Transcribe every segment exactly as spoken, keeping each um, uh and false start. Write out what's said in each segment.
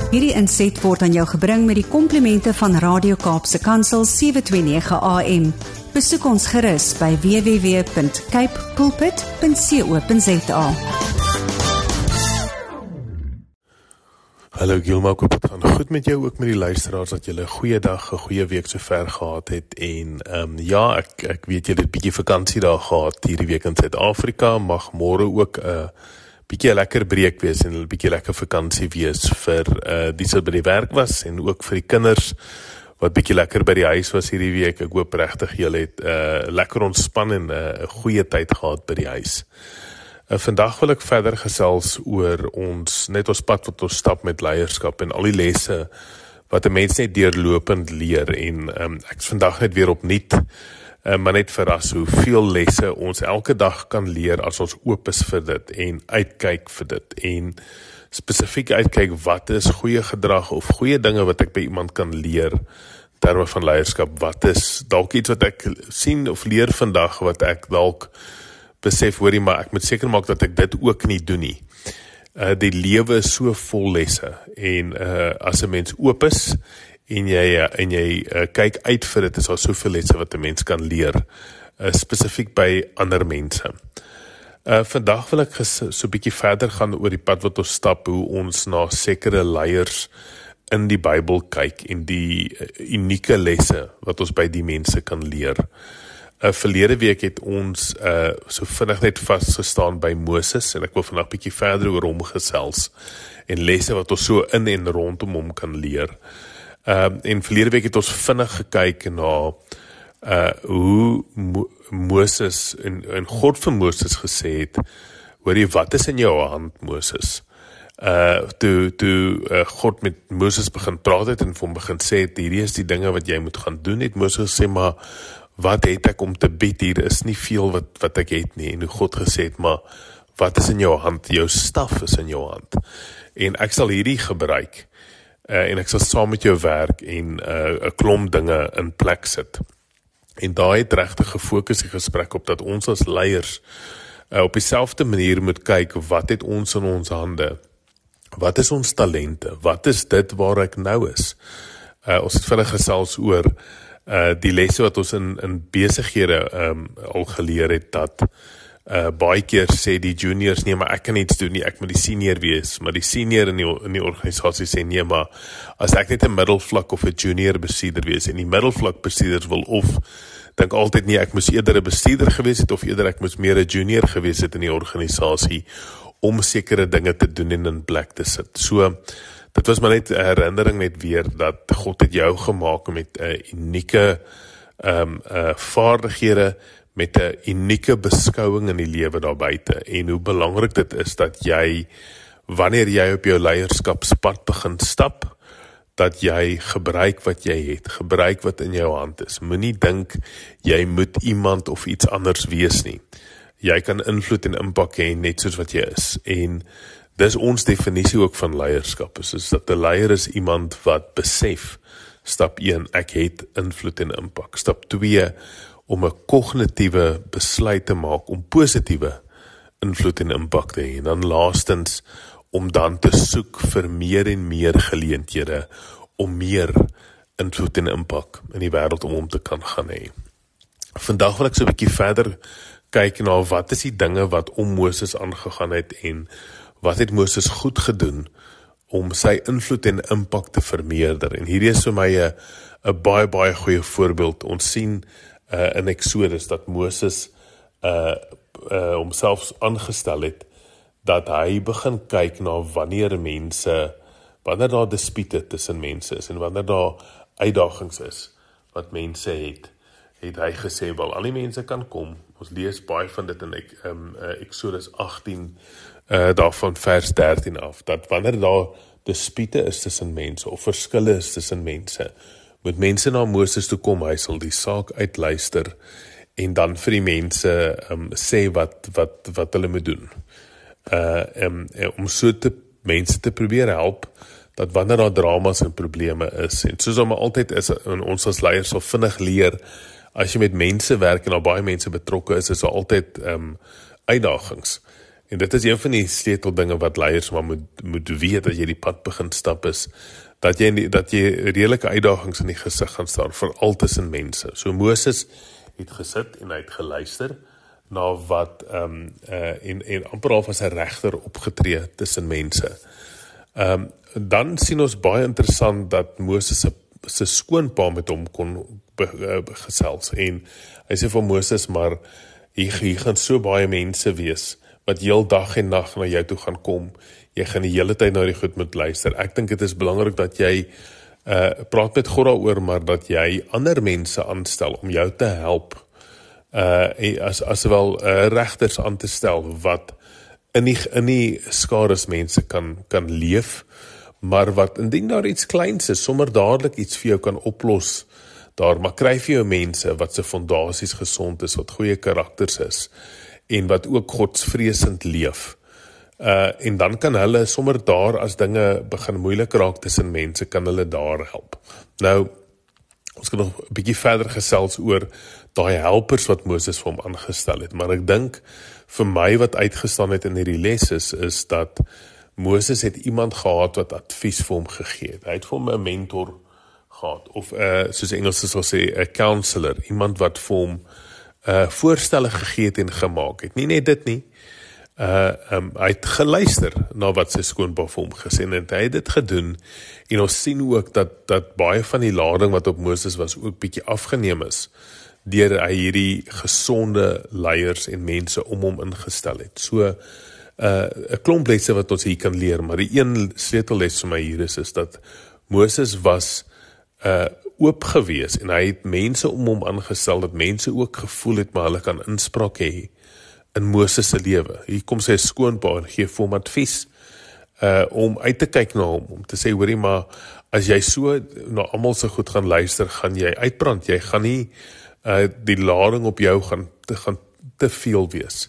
Hierdie inset word aan jou gebring met die komplimente van Radio Kaapse Kansel sewe twee nege A M. Besoek ons gerus by w w w punt cape pulpit punt co punt za. Hallo Gilma, ek hoop het gaan goed met jou, ook met die luisteraars, dat julle 'n goeie dag, 'n goeie week so ver gehad het, en um, ja, ek, ek weet julle het 'n bietjie vakansie daar gehad, hierdie week in Suid-Afrika, mag môre ook 'n uh, bietjie 'n lekker breek wees, en 'n bietjie lekker vakansie wees vir uh, die wat by die werk was, en ook vir die kinders, wat bietjie lekker by die huis was hierdie week. Ek hoop regtig julle het uh, lekker ontspan en 'n uh, goeie tyd gehad by die huis. Uh, vandag wil ek verder gesels oor ons, net ons pad wat ons stap met leierskap en al die lesse wat 'n mens net deurlopend leer, en um, ek is vandag net weer opnuut, uh, maar net verras hoeveel lesse ons elke dag kan leer as ons oop is vir dit en uitkyk vir dit, en spesifiek uitkyk wat is goeie gedrag of goeie dinge wat ek by iemand kan leer in terme van leierskap. Wat is dalk iets wat ek sien of leer vandag wat ek dalk besef, hoorie, maar ek moet seker maak dat ek dit ook nie doen nie. Uh, die lewe is so vol lesse, en uh, as 'n mens oop is, en jy, uh, en jy uh, kyk uit vir dit, is daar soveel lesse wat 'n mens kan leer, uh, spesifiek by ander mense. Uh, vandag wil ek so 'n bietjie verder gaan oor die pad wat ons stap, hoe ons na sekere leiers in die Bybel kyk, en die uh, unieke lesse wat ons by die mense kan leer. Uh, verlede week het ons uh, so vinnig net vastgestaan by Moses, en ek wil vandag bietjie verder oor hom gesels, en lesse wat ons so in en rondom hom kan leer. Uh, en verlede week het ons vinnig gekyk na uh, hoe Mo Moses, en, en God vir Moses gesê het, hoorie, wat is in jou hand, Moses? Uh, toe toe uh, God met Moses begin praat het, en vir hom begin sê het, hierdie is die dinge wat jy moet gaan doen, het Moses sê, maar wat het ek om te bied, hier is nie veel wat, wat ek het nie, en hoe God gesê het, maar wat is in jou hand, jou staf is in jou hand, en ek sal hierdie gebruik, uh, en ek sal saam met jou werk, en 'n uh, klomp dinge in plek sit, en daar het regtig gefokus die gesprek op, dat ons as leiers, uh, op dieselfde manier moet kyk, wat het ons in ons hande, wat is ons talente, wat is dit waar ek nou is, uh, ons het vinnig gesels oor, Uh, die lesse wat ons in, in besighede um, al geleer het, dat uh, baie keer sê die juniors, nee, maar ek kan iets doen nie, ek moet die senior wees, maar die senior in die, in die organisatie sê, nee, maar as ek net 'n middelvlak of 'n junior bestuurder wees, en die middelvlak bestuurders wil of, dink altyd nie, ek moes eerder 'n bestuurder gewees het, of eerder ek moes meer 'n junior gewees het in die organisasie, om sekere dinge te doen en in plek te sit. So, dit was maar net 'n herinnering net weer, dat God het jou gemaak met 'n uh, unieke um, uh, vaardighede, met 'n unieke beskouing in die lewe daar buite, en hoe belangrik dit is, dat jy, wanneer jy op jou leierskapspad begin stap, dat jy gebruik wat jy het, gebruik wat in jou hand is. Moenie dink, jy moet iemand of iets anders wees nie. Jy kan invloed en impak hê net soos wat jy is, en dis ons definisie ook van leierskap, is, is dat 'n leier is iemand wat besef, stap een, ek het invloed en impak, stap twee, om 'n kognitiewe besluit te maak, om positiewe invloed en impak te hê, en dan laastens, om dan te soek vir meer en meer geleenthede, om meer invloed en impak in die wêreld om hom te kan gaan hê. Vandag wil ek so 'n bietjie verder kyk na, wat is die dinge wat om Moses aangegaan het, en wat het Moses goed gedoen om sy invloed en impak te vermeerder. En hierdie is vir my 'n 'n baie baie goeie voorbeeld. Ons sien uh, in Exodus dat Moses uh, uh, homself aangestel het, dat hy begin kyk na wanneer mense, wanneer daar dispute tussen mense is, en wanneer daar uitdagings is wat mense het, het hy gesê, wel, al die mense kan kom. Ons lees baie van dit in um, uh, Exodus agtien, Uh, daarvan vers dertien af, dat wanneer daar dispute is tussen mense, of verskille is tussen mense, moet mense na Moses toe kom, hy sal die saak uitluister, en dan vir die mense um, sê wat, wat, wat hulle moet doen. Uh, um, om so te, mense te probeer help, dat wanneer daar dramas en probleme is, en soos om altyd is, en ons as leiers sal vinnig leer, as jy met mense werk, en al baie mense betrokke is, is daar altyd um, uitdagings. En dit is een van die sleuteldinge wat leiers maar moet, moet weet as jy die pad begin stap is, dat jy, dat jy redelike uitdagings in die gesig gaan staan, veral tussen mense. So Moses het gesit en hy het geluister na wat, um, uh, en, en amper al as 'n regter opgetree tussen mense. Um, dan sien ons baie interessant dat Moses se skoonpa met hom kon be, uh, gesels, en hy sê vir Moses, maar hier, hier gaan so baie mense wees, wat heel dag en nag na jou toe gaan kom, jy gaan die hele tyd na die goed moet luister. Ek dink dit is belangrik dat jy uh, praat met God daaroor, maar dat jy ander mense aanstel om jou te help, uh, as, as wel uh, regters aan te stel, wat in die, in die skares mense kan, kan leef, maar wat indien daar iets kleins is, sommer dadelik iets vir jou kan oplos, daar, maar kry vir jou mense wat se fondasies gesond is, wat goeie karakters is, en wat ook godsvreesend leef. Uh, en dan kan hulle sommer daar, as dinge begin moeilik raak tussen mense, kan hulle daar help. Nou, ons kan nog 'n bietjie verder gesels oor daai helpers wat Moses vir hom aangestel het, maar ek dink, vir my wat uitgestaan het in hierdie les is, is dat Moses het iemand gehad wat advies vir hom gegee het. Hy het vir hom 'n mentor gehad, of uh, soos Engels sal sê, 'n counselor, iemand wat vir hom uh, voorstelle gegee het en gemaak het. Nie net dit nie, uh, um, hy het geluister na wat sy skoonpa vir hom gesê, en hy het dit gedoen, en ons sien ook dat, dat baie van die lading wat op Moses was, ook bietjie afgeneem is, deur hy hierdie gesonde leiers en mense om hom ingestel het. So, uh, 'n klomp lesse wat ons hier kan leer, maar die een sleutelles vir my hier is, is dat Moses was uh, oop gewees, en hy het mense om hom aangestel, dat mense ook gevoel het, maar hulle kan inspraak hê in Moses se lewe. Hier kom sy skoonpa en gee vir hom advies, uh, om uit te kyk na hom, om te sê, hoorie, maar as jy so na almal se goed gaan luister, gaan jy uitbrand, jy gaan nie Uh, die lading op jou gaan te, gaan te veel wees.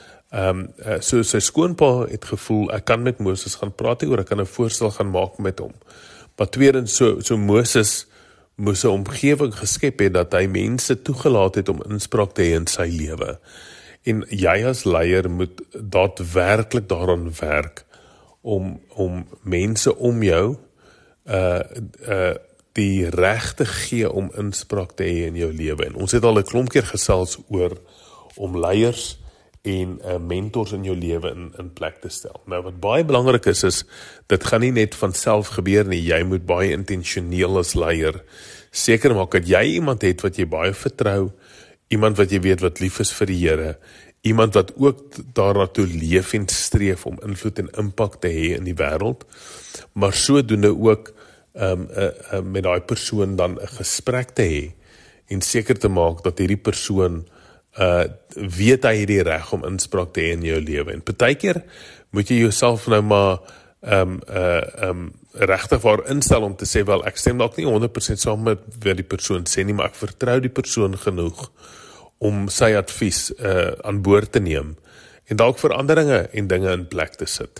Um, uh, so sy skoonpa het gevoel, ek kan met Moses gaan praat oor, ek kan 'n voorstel gaan maak met hom. Maar tweedens, so, so Moses moes 'n omgewing geskep het, dat hy mense toegelaat het om inspraak te hê in sy lewe. En jy as leier moet daadwerklik daaraan werk, om, om mense om jou, uh, uh, die reg te gee om inspraak te hê in jou lewe. En ons het al 'n klomp keer gesels oor om leiers en uh, mentors in jou lewe in, in plek te stel. Nou wat baie belangrik is, is dit gaan nie net van self gebeur nie, jy moet baie intentioneel as leier seker maak dat jy iemand het wat jy baie vertrou, iemand wat jy weet wat lief is vir die Here, iemand wat ook daarna toe leef en streef om invloed en impak te hê in die wêreld, maar sodoende ook Um, uh, uh, met daai persoon dan 'n gesprek te hê en seker te maak dat hierdie persoon uh, weet hy het die reg om inspraak te hê in jou lewe. En partykeer moet jy jouself nou maar um, uh, um, regtig waar instel om te sê, wel, ek stem dalk nie honderd persent saam met wat die persoon sê nie, maar ek vertrou die persoon genoeg om sy advies uh, aan boord te neem en dalk veranderinge en dinge in plek te sit.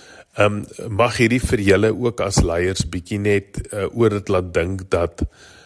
Um, mag hierdie vir julle ook as leiers bietjie net uh, oor dit laat dink dat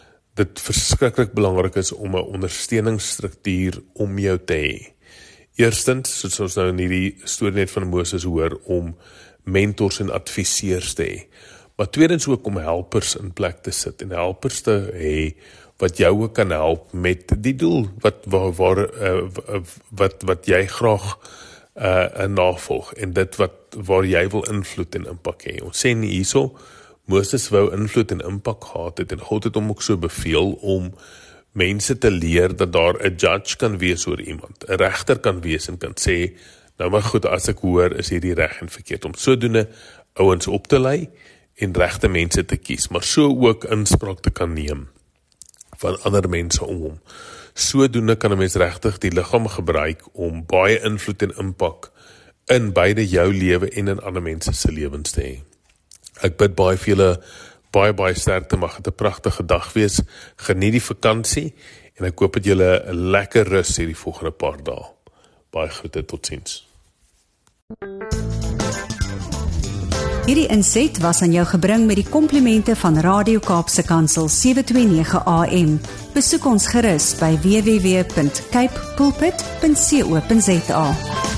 dit verskriklik belangrik is om 'n ondersteuningsstruktuur om jou te hê. Eerstens, soos ons nou in hierdie storie net van Moses hoor, om mentors en adviseurs te hê. Maar tweedens ook om helpers in plek te sit en helpers te hê wat jou ook kan help met die doel wat waar, waar uh, wat wat jy graag uh, 'n navolg en dit wat waar jy wil invloed en impak hê. Ons sê nie hierso, Moses wou invloed en impak gehad het en God het hom ook so beveel om mense te leer dat daar 'n judge kan wees oor iemand, 'n regter kan wees en kan sê, nou maar goed, as ek hoor, is hierdie reg en verkeerd, om sodoende ouens op te lei en regte mense te kies, maar so ook inspraak te kan neem van ander mense om hom. Sodoende kan 'n mens regtig die liggaam gebruik om baie invloed en impak in beide jou lewe en in ander mense se lewens te hê. Ek bid baie vir julle, baie baie sterkte, mag dit 'n pragtige dag wees. Geniet die vakansie en ek hoop dat julle 'n lekker rus hierdie volgende paar dae. Baie groete, totsiens. Hierdie inset was aan jou gebring met die komplimente van Radio Kaapse Kansel sewe twee nege A M. Besoek ons gerus by w w w punt cape pulpit punt co punt za.